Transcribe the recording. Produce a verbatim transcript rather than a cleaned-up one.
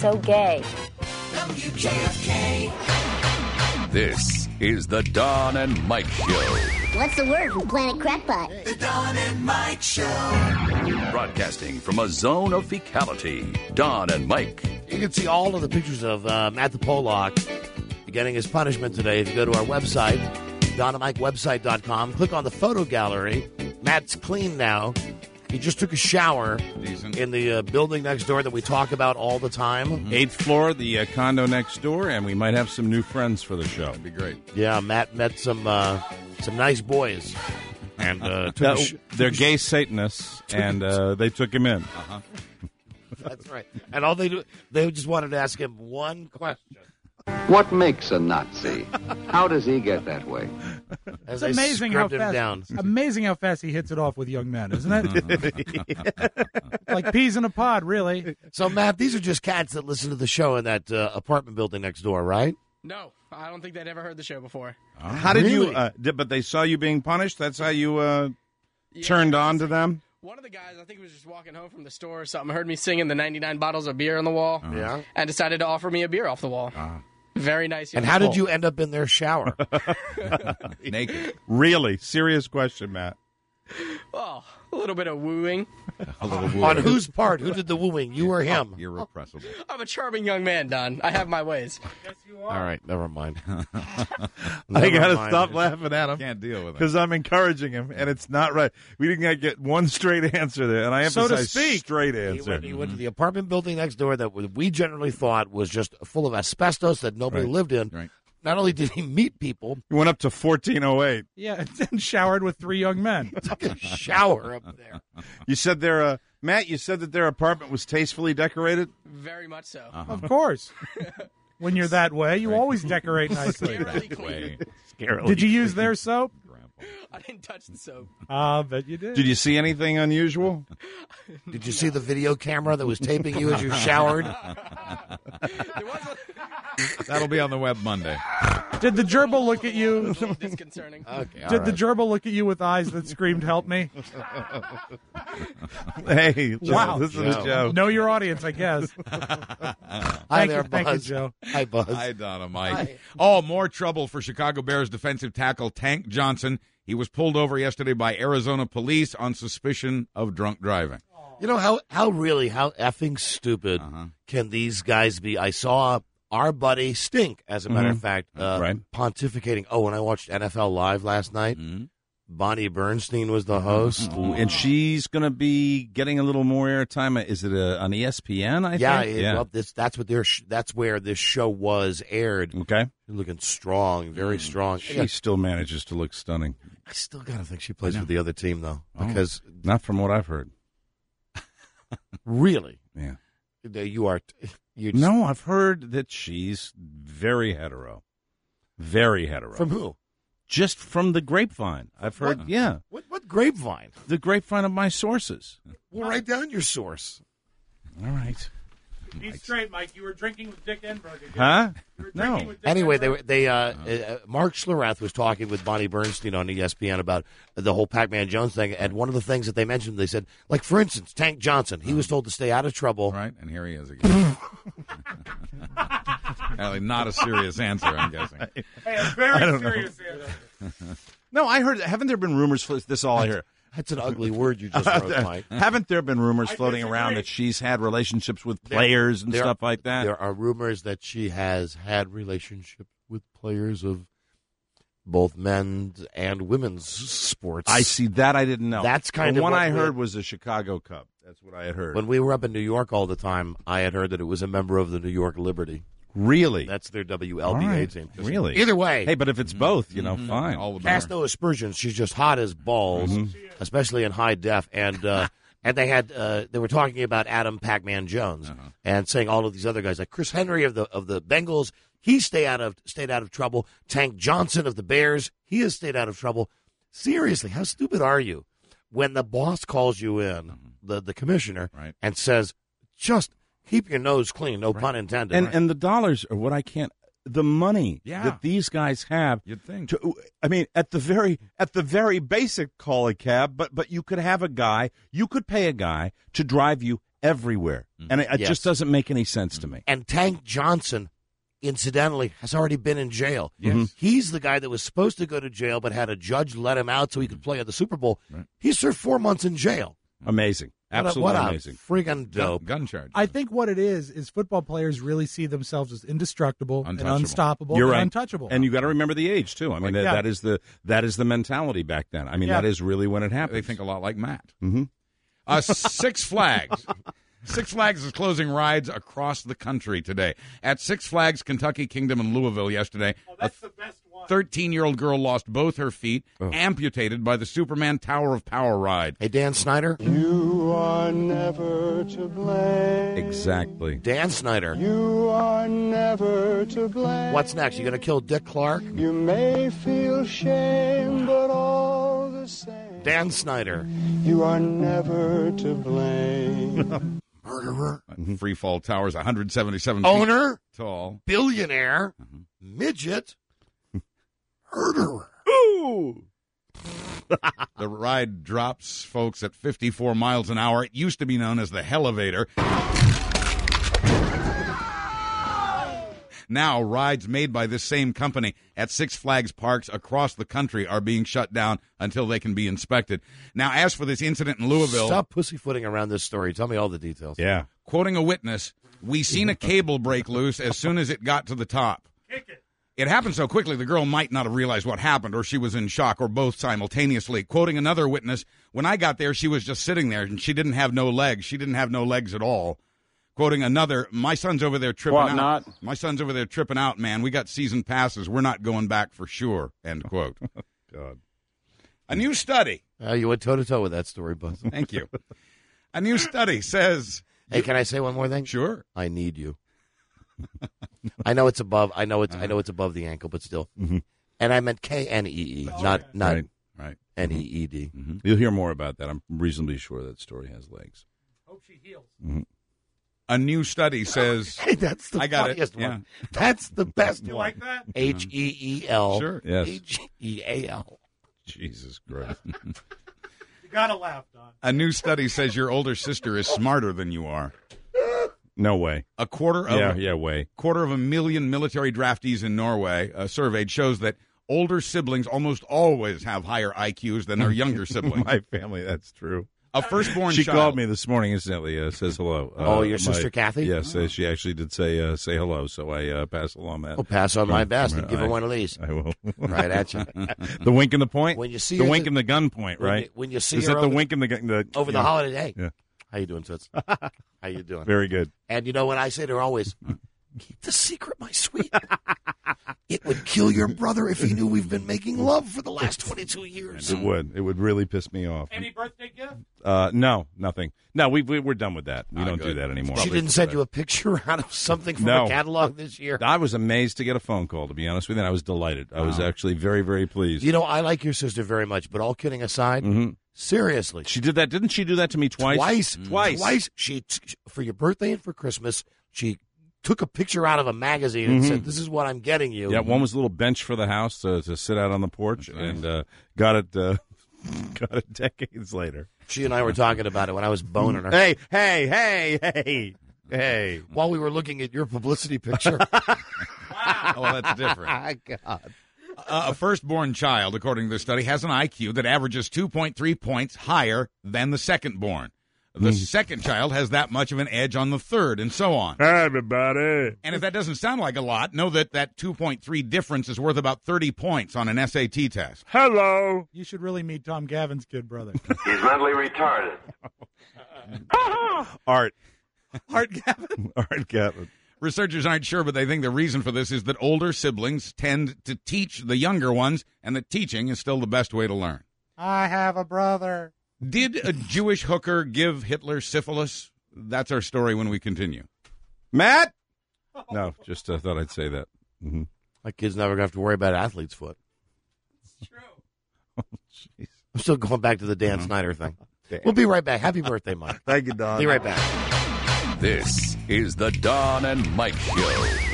so gay. W J F K. This is the Don and Mike Show. What's the word from Planet Crackpot? The Don and Mike Show. Broadcasting from a zone of fecality, Don and Mike. You can see all of the pictures of uh, Matt the Pollock getting his punishment today if you go to our website, don and mike website dot com. Click on the photo gallery. Matt's clean now. He just took a shower Decent. in the uh, building next door that we talk about all the time. Mm-hmm. Eighth floor, the uh, condo next door, and we might have some new friends for the show. That'd be great. Yeah, Matt met some uh, some nice boys. And uh, took Uh, a sh- they're gay Satanists, and uh, they took him in. Uh-huh. That's right. And all they do, they just wanted to ask him one question. What makes a Nazi? How does he get that way? As It's they amazing how scribbed him fast. down. Amazing how fast he hits it off with young men, isn't it? Like peas in a pod, really. So, Matt, these are just cats that listen to the show in that uh, apartment building next door, right? No, I don't think they'd ever heard the show before. How did you? Really? Uh, did, but they saw you being punished. That's how you uh, turned on to them. One of the guys, I think he was just walking home from the store or something, heard me singing the ninety-nine bottles of beer on the wall, Yeah. and decided to offer me a beer off the wall. Very nice. And young how did soul. you end up in their shower? Naked. Really serious question, Matt. Oh, a little bit of wooing. A little On whose part? Who did the wooing? You or him? Irrepressible. I'm a charming young man, Don. I have my ways. All right, never mind. I Never gotta mind. stop laughing at him. Can't deal with it. Because I'm encouraging him, and it's not right. We didn't get one straight answer there, and I So to emphasize speak. straight He answer. went, he went to the apartment building next door that we generally thought was just full of asbestos that nobody Right. lived in. Right. Not only did he meet people, He went up to fourteen oh eight. Yeah, and showered with three young men. took a shower up there. You said their uh, Matt. You said that their apartment was tastefully decorated. Very much so. Of course. When you're that way, you always decorate nicely. Scarily clean. Did you use their soap? I didn't touch the soap. I bet you did. Did you see anything unusual? Did you see the video camera that was taping you as you showered? There was a, That'll be on the web Monday. Did the gerbil look at a you? little disconcerting. Okay, all Did the right. gerbil look at you with eyes that screamed, "Help me"? Hey, Wow. this is a Joe. joke. Know your audience, I guess. Hi Thank there, you, thank you, Buzz. Joe. Hi, Buzz. Hi, Donna Mike. Hi. Oh, more trouble for Chicago Bears defensive tackle Tank Johnson. He was pulled over yesterday by Arizona police on suspicion of drunk driving. You know, how, how really, how effing stupid Uh-huh. can these guys be? I saw our buddy Stink, as a matter of fact, uh, Right. pontificating. Oh, when I watched N F L Live last night, Mhm. Bonnie Bernstein was the host. Ooh, and she's going to be getting a little more airtime. Is it a, on E S P N? I Yeah, think. it, well, this, that's what their sh- that's where this show was aired. Okay. Looking strong, very strong. She still manages to look stunning. I still gotta think she plays for the other team though, because Not from what I've heard. really, Yeah. you are. You No, I've heard that she's very hetero. Very hetero. from who? Just from the grapevine. I've heard, What? yeah, What what grapevine? the grapevine of my sources. Well, write down your source. All right. Be straight, Mike. You were drinking with Dick Enberg again. Huh? You were No. drinking with Dick Anyway, they Enberg. were they uh, uh, Mark Schlereth was talking with Bonnie Bernstein on E S P N about the whole Pac-Man Jones thing, and one of the things that they mentioned, they said, like for instance, Tank Johnson, he was told to stay out of trouble. Right? And here he is again. Apparently not a serious answer, I'm guessing. Hey, a very serious answer. No, I heard. Haven't there been rumors? This is all I hear. That's an ugly word you just wrote, Mike. Haven't there been rumors I floating disagree. around that she's had relationships with players and There- stuff like that? There are rumors that she has had relationships with players of both men's and women's sports. I see that. I didn't know. That's kind the of one what I we- heard was the Chicago Cub. That's what I had heard. When we were up in New York all the time, I had heard that it was a member of the New York Liberty. really? That's their W L B A All right. team. Really? Either way, Hey, but if it's both, you know, fine. All the cast better. no aspersions. She's just hot as balls, especially in high def. And uh, and they had uh, they were talking about Adam Pac-Man Jones and saying all of these other guys like Chris Henry of the of the Bengals. He stay out of stayed out of trouble. Tank Johnson of the Bears. He has stayed out of trouble. Seriously, how stupid are you? When the boss calls you in, the the commissioner, Right. and says, just keep your nose clean. No pun intended. And and the dollars are what I can't. The money Yeah. that these guys have. You'd think. To, I mean, at the very at the very basic, call a cab. But but you could have a guy. You could pay a guy to drive you everywhere, and it, it Yes. just doesn't make any sense to me. And Tank Johnson, incidentally, has already been in jail. Yes. He's the guy that was supposed to go to jail, but had a judge let him out so he could play at the Super Bowl. Right. He served four months in jail. Amazing, absolutely what a, what amazing. a friggin' Gun, dope. gun charge. I think what it is is football players really see themselves as indestructible and Untouchable. unstoppable You're and right, untouchable. and you got to remember the age too. I mean, that, Yeah. that is the that is the mentality back then. I mean, Yeah. that is really when it happened. They think a lot like Matt. Mm-hmm. Uh, Six Flags. Six Flags is closing rides across the country today. At Six Flags Kentucky Kingdom in Louisville yesterday, a thirteen-year-old girl lost both her feet, amputated by the Superman Tower of Power ride. Hey, Dan Snyder. You are never to blame. Exactly. Dan Snyder. You are never to blame. What's next? You going to kill Dick Clark? You may feel shame, but all the same. Dan Snyder. You are never to blame. Murderer. Free Fall Tower is one hundred seventy-seven Owner. feet tall. Billionaire. Midget. Murderer. Ooh. The ride drops folks at fifty-four miles an hour. It used to be known as the Hellevator. Now, rides made by this same company at Six Flags parks across the country are being shut down until they can be inspected. Now, as for this incident in Louisville, Stop pussyfooting around this story. Tell me all the details. Yeah. quoting a witness, we seen a cable break loose as soon as it got to the top. It happened so quickly the girl might not have realized what happened, or she was in shock, or both simultaneously. Quoting another witness, when I got there, she was just sitting there, and she didn't have no legs. She didn't have no legs at all. Quoting another, my son's over there tripping What, out. not? My son's over there tripping out, man. We got season passes. We're not going back for sure, end quote. God. A new study. Uh, you went toe-to-toe with that story, Buzz. Thank you. A new study says... Hey, can I say one more thing? Sure. I need you. I know it's above. I know it's. I know it's above the ankle, but still. Mm-hmm. And I meant K N E E, not not Right. Right. N E E D. Mm-hmm. You'll hear more about that. I'm reasonably sure that story has legs. Hope she heals. A new study says... Hey, that's the I got it. funniest Yeah. one. That's the best You one. like that? H E E L. Sure. Yes. H E A L. Jesus Christ. You gotta laugh, Don. A new study says your older sister is smarter than you are. No way. A quarter of Yeah, yeah, way. quarter of a million military draftees in Norway uh, surveyed shows that older siblings almost always have higher I Qs than their younger siblings. My family, that's true. A firstborn She child. called me this morning instantly, uh, says hello. Uh, Oh, your sister Kathy? Yes, uh, she actually did say uh, say hello, so I uh, pass along that. I'll pass on my From- best from and her. give her I- one of these. I will. Right at you. The wink and the point? When you see the her wink the- and the gun point, when right? you- when you see Is her that the over- wink and the gun? The, Over the yeah. holiday. Hey, Yeah. how you doing, Toots? How you doing? Very good. And you know what I say to her always? Keep the secret, my sweet. It would kill your brother if he knew we've been making love for the last twenty-two years. It would. It would really piss me off. Any birthday gift? Uh, no, nothing. No, we, we we're done with that. We Ah, don't do good. that anymore. She didn't send you a picture out of something from No. a catalog this year. I was amazed to get a phone call. To be honest with you, and I was delighted. I was actually very, very pleased. You know, I like your sister very much, but all kidding aside, seriously. She did that, didn't she? Do that to me twice. Twice. Twice. Twice. She, t- for your birthday and for Christmas, she took a picture out of a magazine and said, this is what I'm getting you. Yeah, one was a little bench for the house to, to sit out on the porch, and uh, got it. Uh, got it decades later. She and I were talking about it when I was boning her. Hey, hey, hey, hey, hey! While we were looking at your publicity picture. Oh, that's different. God. Uh, a firstborn child, according to this study, has an I Q that averages two point three points higher than the secondborn. The second child has that much of an edge on the third, and so on. Hi, everybody. And if that doesn't sound like a lot, know that that two point three difference is worth about thirty points on an S A T test. Hello. You should really meet Tom Gavin's kid brother. He's mentally retarded. Art. Art Gavin. Art Gavin. Researchers aren't sure, but they think the reason for this is that older siblings tend to teach the younger ones, and that teaching is still the best way to learn. I have a brother. Did a Jewish hooker give Hitler syphilis? That's our story when we continue. Matt? No, just uh, thought I'd say that. Mm-hmm. My kid's never going to have to worry about athlete's foot. It's true. Oh, jeez. I'm still going back to the Dan Snyder thing. We'll be right back. Happy birthday, Mike. Thank you, Don. Be right back. This is the Don and Mike Show.